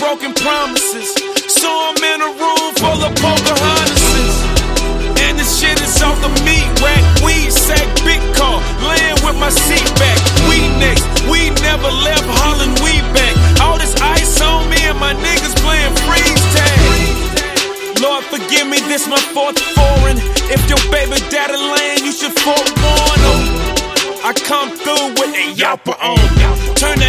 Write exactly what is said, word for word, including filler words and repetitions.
broken promises. So I'm in a room full of Pocahontases. And the shit is off the meat rack. Weed sack, big car, laying with my seat back. We next, we never left Holland, we back. All this ice on me and my niggas playing freeze tag. Lord forgive me, this my fourth foreign. If your baby daddy laying, you should forewarn him. I come through with a yapper on. Turn the